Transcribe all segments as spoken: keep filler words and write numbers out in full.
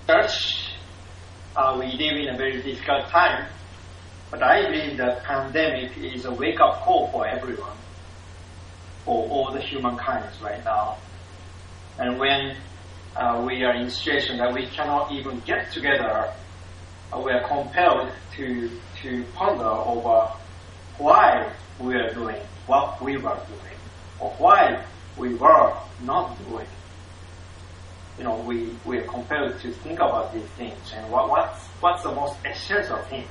Church, uh, we live in a very difficult time, but I believe the pandemic is a wake-up call for everyone, for all the humankind right now. And when uh, we are in a situation that we cannot even get together, uh, we are compelled to to ponder over why we are doing what we were doing, or why we were not doing. You know, we, we are compelled to think about these things and what, what's, what's the most essential thing.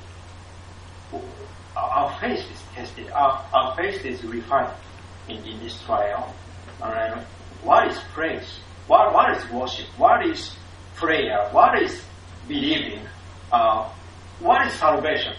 Our faith is tested, our, our faith is refined in, in this trial. Alright? What is praise? What, what is worship? What is prayer? What is believing? Uh, what is salvation?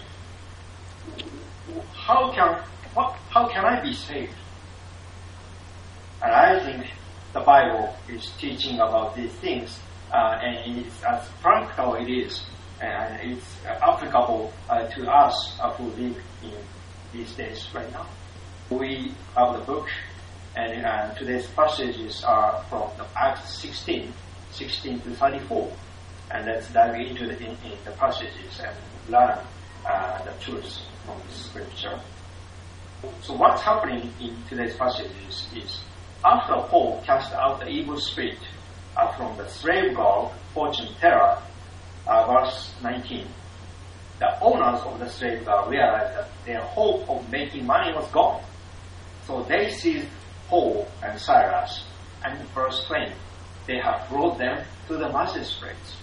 How can, what, how can I be saved? And I think the Bible is teaching about these things, uh, and it's as practical it is, and it's applicable uh, to us uh, who live in these days right now. We have the book, and uh, today's passages are from the Acts sixteen, sixteen to thirty-four, and let's dive into the, in, in the passages and learn uh, the truths from the Scripture. So what's happening in today's passages is, after Paul cast out the evil spirit uh, from the slave girl, fortune teller, uh, verse nineteen, the owners of the slave girl realized that their hope of making money was gone. So they seized Paul and Silas, and verse twenty, they have brought them to the magistrates.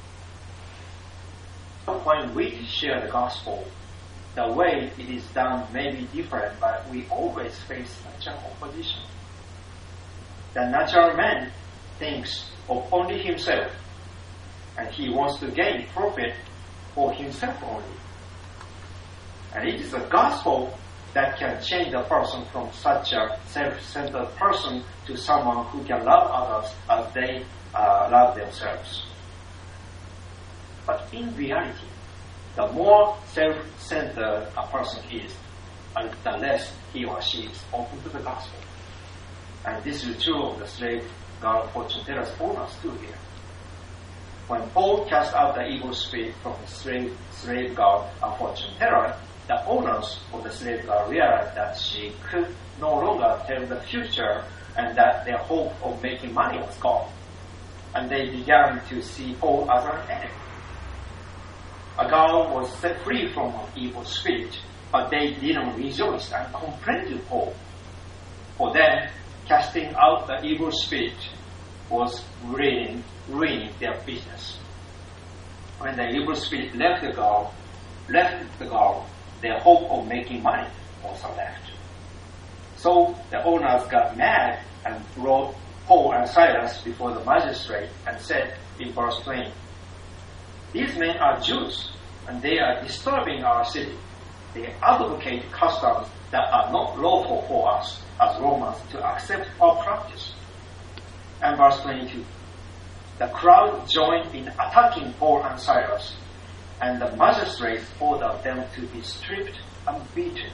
When we share the gospel, the way it is done may be different, but we always face such an opposition. The natural man thinks of only himself, and he wants to gain profit for himself only. And it is the gospel that can change a person from such a self-centered person to someone who can love others as they uh, love themselves. But in reality, the more self-centered a person is, the less he or she is open to the gospel. And this is true of the slave girl fortune teller's owners too here. When Paul cast out the evil spirit from the slave, slave girl fortune teller, the owners of the slave girl realized that she could no longer tell the future and that their hope of making money was gone. And they began to see Paul as an enemy. A girl was set free from an evil spirit, but they didn't rejoice and complain to Paul. For them, casting out the evil spirit was ruining, ruining their business. When the evil spirit left the girl, left the girl, their hope of making money also left. So the owners got mad and brought Paul and Silas before the magistrate and said in verse twenty, "These men are Jews, and they are disturbing our city. They advocate customs that are not lawful for us as Romans to accept our practice." And verse twenty-two, the crowd joined in attacking Paul and Silas, and the magistrates ordered them to be stripped and beaten.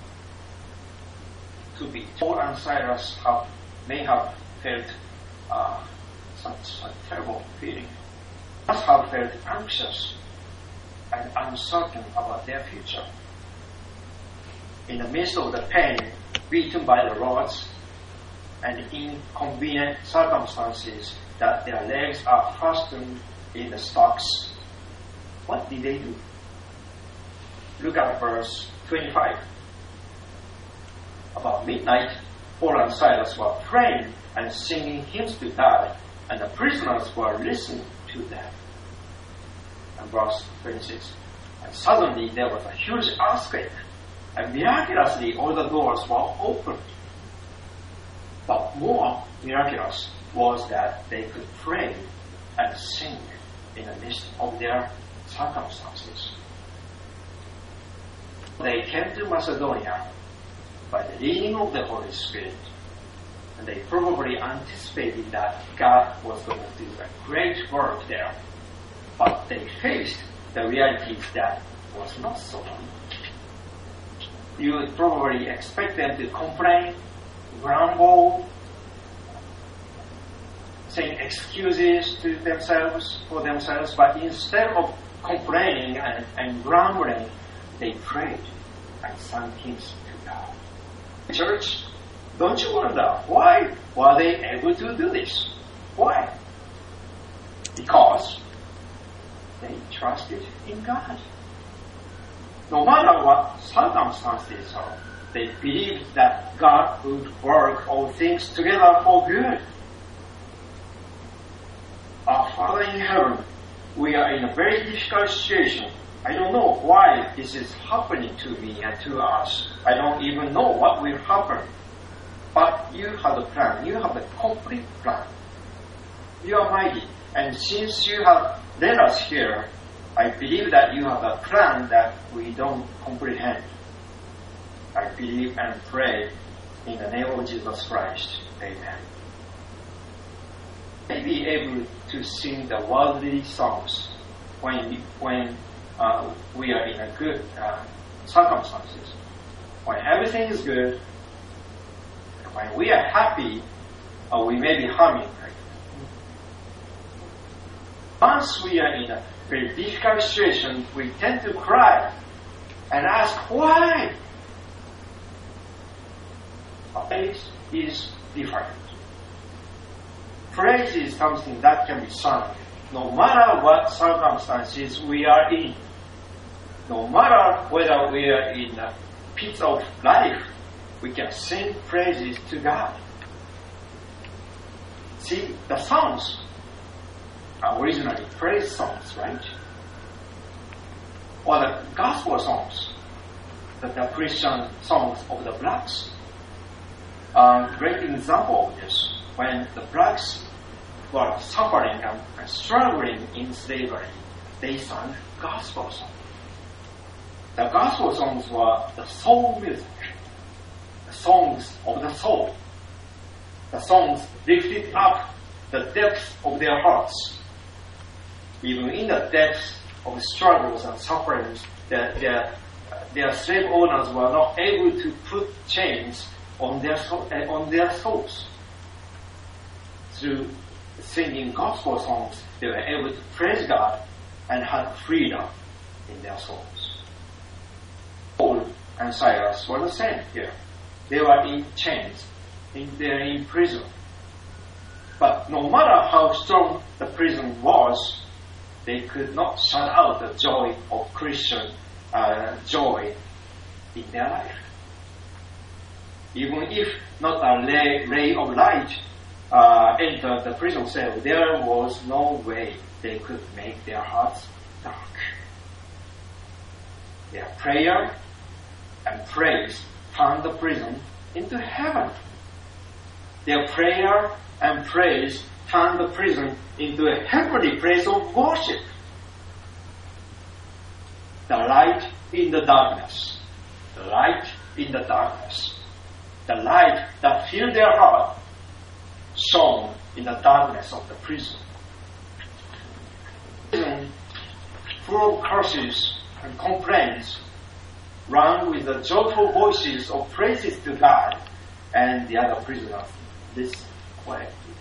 To be Paul and Silas have, may have felt uh, such a terrible feeling. Must have felt anxious and uncertain about their future. In the midst of the pain, beaten by the rods, and inconvenient circumstances that their legs are fastened in the stocks, what did they do? Look at verse twenty-five. About midnight, Paul and Silas were praying and singing hymns to God, and the prisoners were listening to them. And verse twenty-six, and suddenly there was a huge earthquake, and miraculously all the doors were opened. But more miraculous was that they could pray and sing in the midst of their circumstances. They came to Macedonia by the leading of the Holy Spirit, and they probably anticipated that God was going to do a great work there. But they faced the realities that was not so. You would probably expect them to complain, grumble, saying excuses to themselves, for themselves, but instead of complaining and, and grumbling, they prayed and sang hymns to God. Church, don't you wonder why were they able to do this? Why? Because they trusted in God. No matter what circumstances are, they believed that God would work all things together for good. Our Father in heaven, we are in a very difficult situation. I don't know why this is happening to me and to us. I don't even know what will happen. But you have a plan. You have a complete plan. You are mighty. And since you have led us here, I believe that you have a plan that we don't comprehend. I believe and pray in the name of Jesus Christ. Amen. May be able to sing the worldly songs when when uh, we are in a good uh, circumstances. When everything is good, when we are happy, uh, we may be humming. Right? Once we are in a very difficult situation, we tend to cry and ask why. Praise is different. Praise is something that can be sung no matter what circumstances we are in. No matter whether we are in a pit of life, we can sing praises to God. See, the songs are originally praise songs, right? Or the gospel songs, the, the Christian songs of the blacks. A great example of this, when the blacks were suffering and, and struggling in slavery, they sang gospel songs. The gospel songs were the soul music, the songs of the soul. The songs lifted up the depths of their hearts. Even in the depths of struggles and sufferings, their, their, their slave owners were not able to put chains on their soul, uh, on their souls. Through singing gospel songs, they were able to praise God and had freedom in their souls. Paul and Silas were the same here. They were in chains, in, they were in prison. But no matter how strong the prison was, they could not shut out the joy of Christian uh, joy in their life. Even if not a ray, ray of light uh, entered the prison cell, there was no way they could make their hearts dark. Their prayer and praise turned the prison into heaven. Their prayer and praise turned the prison into a heavenly place of worship. The light in the darkness. The light in the darkness. The light that filled their heart shone in the darkness of the prison. Prison full of curses and complaints rang with the joyful voices of praises to God, and the other prisoners listened quietly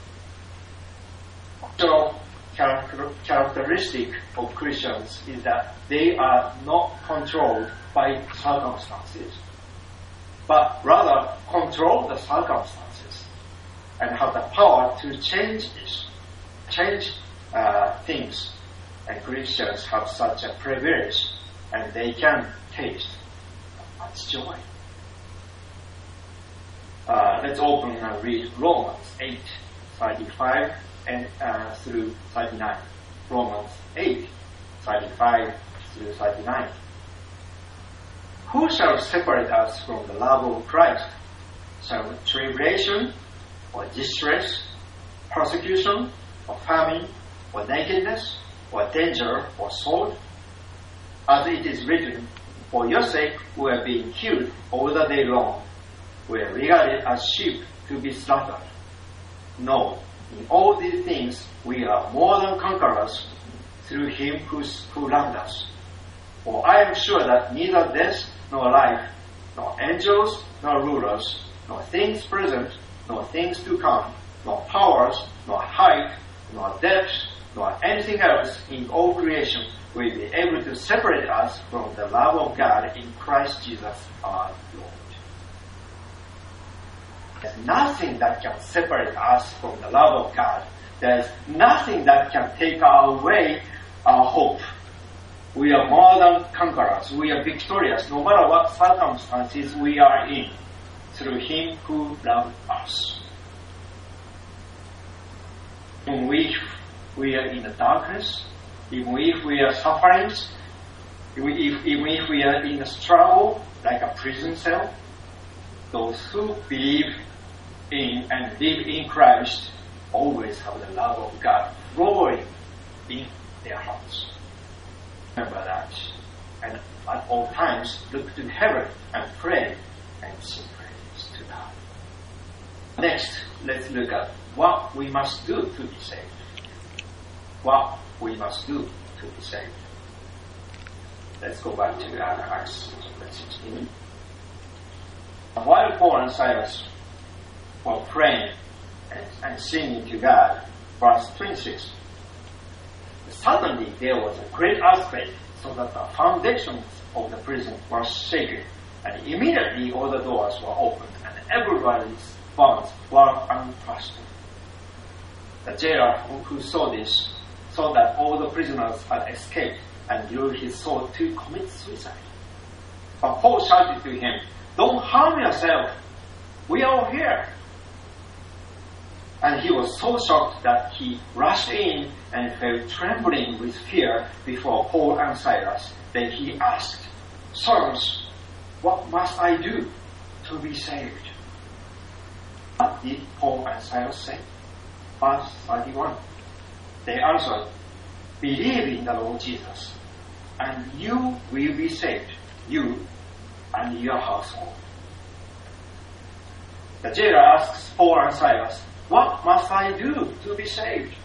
to them. So, characteristic of Christians is that they are not controlled by circumstances, but rather control the circumstances and have the power to change this, change uh, things. And Christians have such a privilege, and they can taste much joy. Uh, let's open and read Romans eight, thirty-five and uh, through thirty-nine. Romans eight, thirty-five through thirty-nine. Who shall separate us from the love of Christ? Shall tribulation, or distress, persecution, or famine, or nakedness, or danger, or sword? As it is written, for your sake we are being killed all the day long. We are regarded as sheep to be slaughtered. No, in all these things we are more than conquerors through him who's, who loved us. For I am sure that neither death nor life, nor angels nor rulers, nor things present, nor things to come, nor powers, nor height, nor depth, nor anything else in all creation will be able to separate us from the love of God in Christ Jesus our Lord. There's nothing that can separate us from the love of God. There's nothing that can take away our hope. We are more than conquerors. We are victorious no matter what circumstances we are in, through Him who loved us. Even if we are in the darkness, even if we are suffering, even if, even if we are in a struggle like a prison cell, those who believe in and live in Christ always have the love of God flowing in their hearts. Remember that. And at all times, look to heaven and pray and sing praise to God. Next, let's look at what we must do to be saved. What we must do to be saved. Let's go back to Acts sixteen. While Paul and Silas were praying and, and singing to God, verse twenty-six, suddenly there was a great earthquake, so that the foundations of the prison were shaken, and immediately all the doors were opened, and everybody's bonds were unfastened. The jailer who saw this saw that all the prisoners had escaped and drew his sword to commit suicide. But Paul shouted to him, "Don't harm yourself. We are all here." And he was so shocked that he rushed in and fell trembling with fear before Paul and Silas. Then he asked, "Sirs, what must I do to be saved?" What did Paul and Silas say? Verse thirty-one. They answered, "Believe in the Lord Jesus, and you will be saved, you and your household." The jailer asks Paul and Silas, "What must I do to be saved?"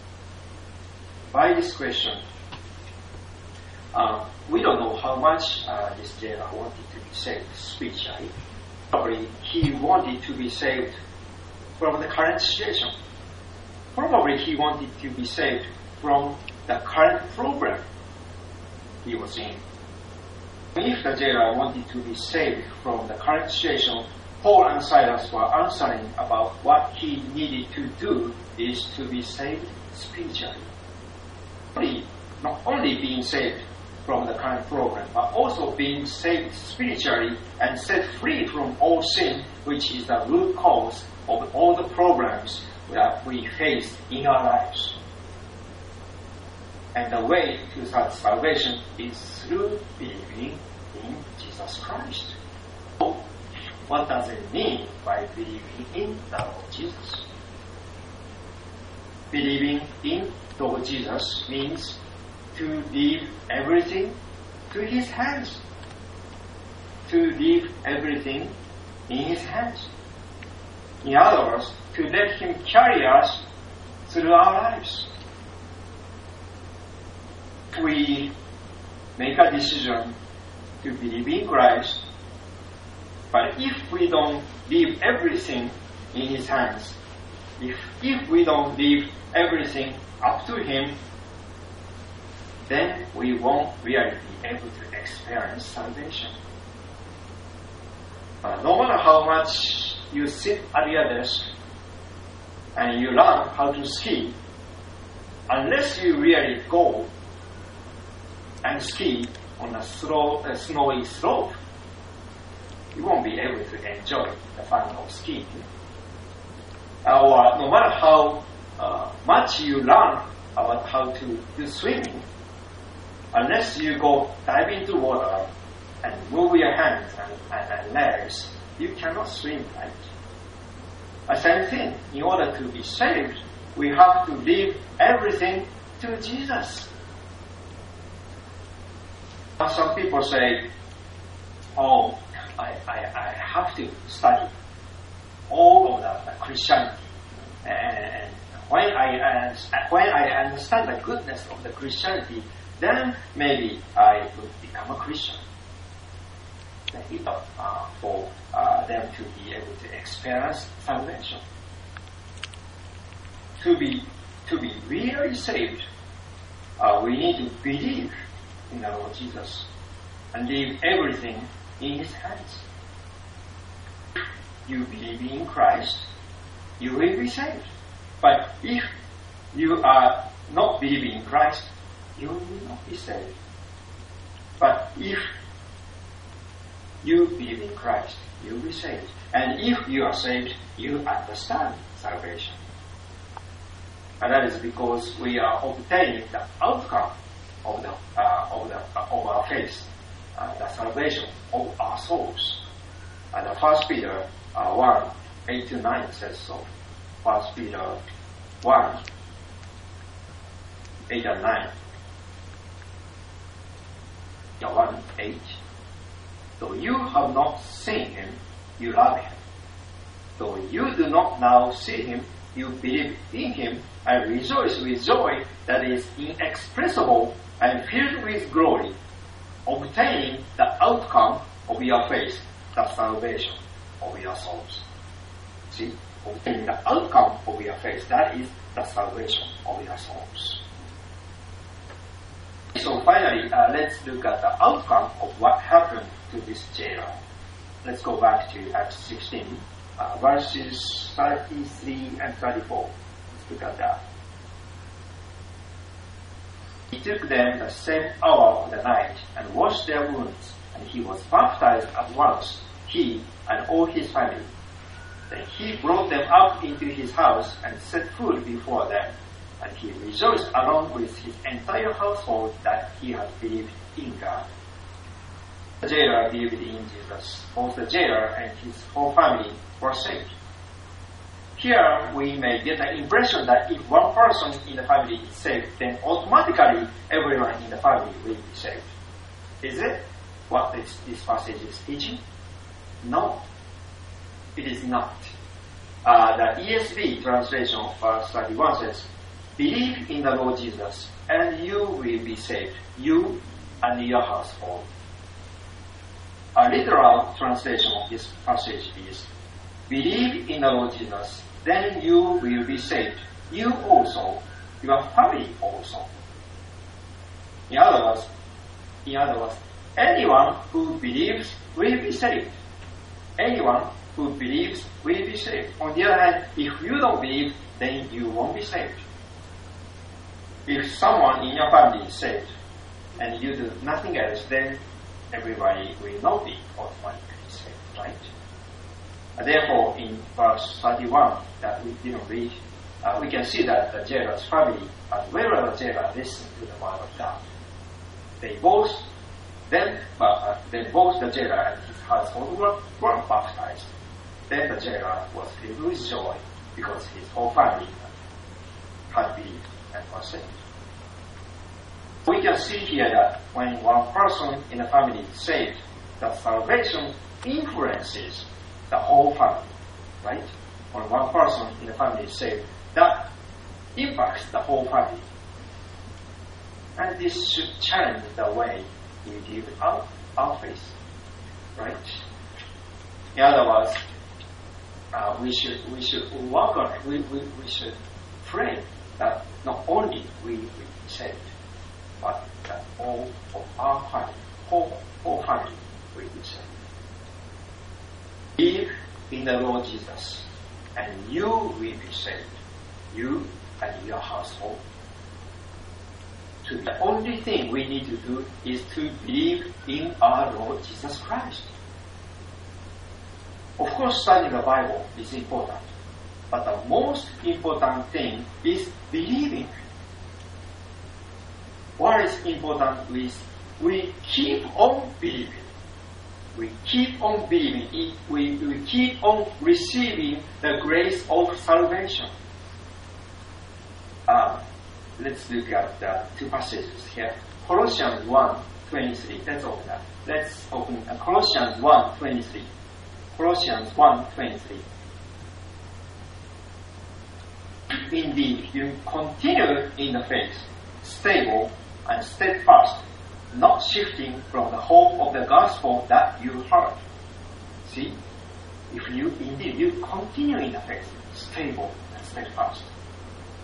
By this question, uh, we don't know how much uh, this jailer wanted to be saved spiritually. Probably he wanted to be saved from the current situation. Probably he wanted to be saved from the current problem he was in. If the jailer wanted to be saved from the current situation, Paul and Silas were answering about what he needed to do is to be saved spiritually. Not only being saved from the current problem, but also being saved spiritually and set free from all sin, which is the root cause of all the problems that we face in our lives. And the way to such salvation is through believing in Jesus Christ. So, what does it mean by believing in the Lord Jesus? Believing in the Lord Jesus means to leave everything to His hands. To leave everything in His hands. In other words, to let Him carry us through our lives. We make a decision to believe in Christ, but if we don't leave everything in His hands, if, if we don't leave everything up to Him, then we won't really be able to experience salvation. Uh, no matter how much you sit at your desk and you learn how to ski, unless you really go and ski on a slow, uh, snowy slope, you won't be able to enjoy the fun of skiing. Or no matter how uh, much you learn about how to do swimming, unless you go dive into water and move your hands and, and, and legs, you cannot swim right. The same thing, in order to be saved, we have to leave everything to Jesus. Some people say, oh, I, I, I have to study all of the, the Christianity. And when I, when I understand the goodness of the Christianity, then maybe I will become a Christian. Uh, for uh, them to be able to experience salvation. to be to be really saved, uh, we need to believe in the Lord Jesus and leave everything in His hands. You believe in Christ, you will be saved. But if you are not believing in Christ, you will not be saved. But if you believe in Christ, you will be saved. And if you are saved, you understand salvation. And that is because we are obtaining the outcome of the uh, of the uh, of our faith, uh, the salvation of our souls. And the First Peter uh, one eight to nine says so. First Peter one eight and nine. Yeah, one eight. Though you have not seen Him, you love Him. Though you do not now see Him, you believe in Him and rejoice with joy that is inexpressible and filled with glory, obtaining the outcome of your faith, the salvation of your souls. See, obtaining the outcome of your faith, that is the salvation of your souls. So finally, uh, let's look at the outcome of what happened to this jailer. Let's go back to Acts sixteen, uh, verses thirty-three and thirty-four. Let's look at that. He took them the same hour of the night and washed their wounds, and he was baptized at once, he and all his family. Then he brought them up into his house and set food before them, and he rejoiced along with his entire household that he had believed in God. The jailer believed in Jesus. Both the jailer and his whole family were saved. Here we may get the impression that if one person in the family is saved, then automatically everyone in the family will be saved. Is it what this, this passage is teaching? No, it is not. Uh, the E S V translation of verse thirty-one says, "Believe in the Lord Jesus, and you will be saved, you and your household." A literal translation of this passage is, "Believe in the Lord Jesus, then you will be saved, you also, your family also." In other words, in other words, anyone who believes will be saved. Anyone who believes will be saved. On the other hand, if you don't believe, then you won't be saved. If someone in your family is saved and you do nothing else, then everybody will not be automatically saved, right? Therefore, in verse thirty-one that we didn't read, uh, we can see that the jailer's family, as well as the jailer, listened to the word of God. They both, then, uh, then both the jailer and his household were, were baptized. Then the jailer was filled with joy because his whole family had believed and was saved. We can see here that when one person in the family is saved, the salvation influences the whole family, right? When one person in the family is saved, that impacts the whole family. And this should challenge the way we live our, our faith, right? In other words, uh, we should we should work on it. We, we, we should pray that not only we will be saved, but that all of our family, whole, whole family will be saved. Believe in the Lord Jesus, and you will be saved, you and your household. The only thing we need to do is to believe in our Lord Jesus Christ. Of course, studying the Bible is important, but the most important thing is believing. What is important is we keep on believing. We keep on believing. We, we keep on receiving the grace of salvation. Um, let's look at the two passages here. Colossians one twenty-three. Let's open that. Let's open uh, Colossians one twenty-three. Colossians one twenty-three. Indeed, you continue in the faith, stable and steadfast, not shifting from the hope of the gospel that you heard. See, if you indeed you continue in the faith, stable and steadfast,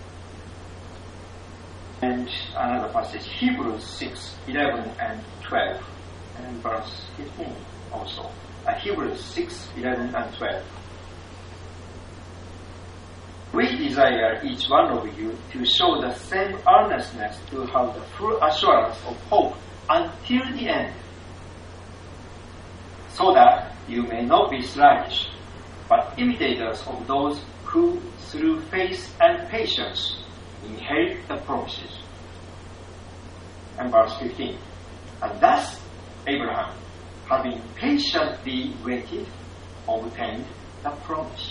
And another passage, Hebrews six, eleven and twelve, and verse fifteen also. Uh, Hebrews six, eleven and twelve. We desire each one of you to show the same earnestness to have the full assurance of hope until the end, so that you may not be sluggish, but imitators of those who, through faith and patience, inherit the promises. And verse fifteen. And thus Abraham, having patiently waited, obtained the promise.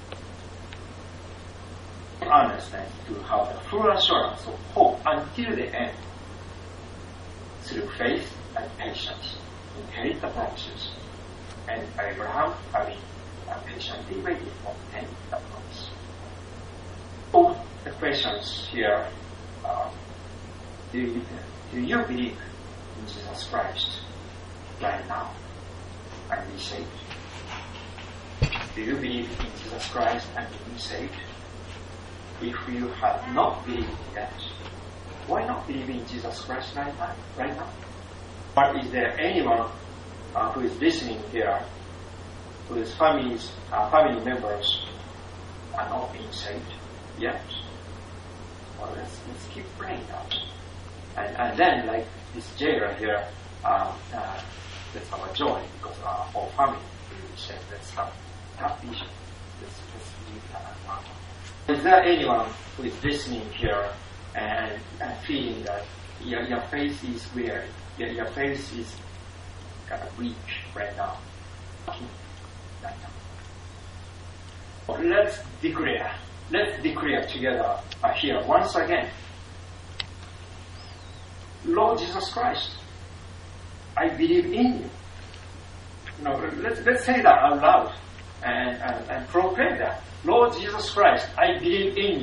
Earnestness to have the full assurance of hope until the end, through faith and patience, inherit the promises. And Abraham, having patiently waited, obtained the promise. All the questions here are, do you, do you believe in Jesus Christ right now and be saved? Do you believe in Jesus Christ and be saved? If you have not believed yet, why not believe in Jesus Christ right now? Right now? Or is there anyone uh, who is listening here, whose families, uh, family members are not being saved yet? Well, let's, let's keep praying now. And, and then, like this jailer here, um, uh, that's our joy because our whole family will be saved. Let's have that vision. Let's, let's believe that. Is there anyone who is listening here and, and feeling that your, your faith is weary, your, your faith is kind of weak right now? Right now. Well, let's declare. Let's declare together uh, here once again. Lord Jesus Christ, I believe in you. No, let's, let's say that out loud and, and, and proclaim that. Lord Jesus Christ, I believe in you.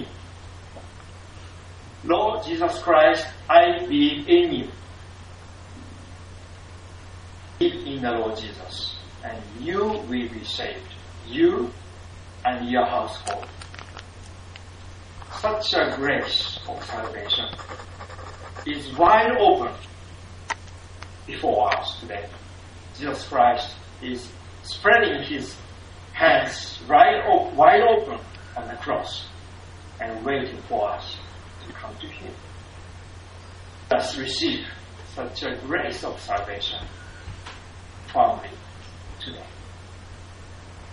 Lord Jesus Christ, I believe in you. Believe in the Lord Jesus, and you will be saved. You and your household. Such a grace of salvation is wide open before us today. Jesus Christ is spreading his hands right op- wide open on the cross and waiting for us to come to him. Let's receive such a grace of salvation firmly today.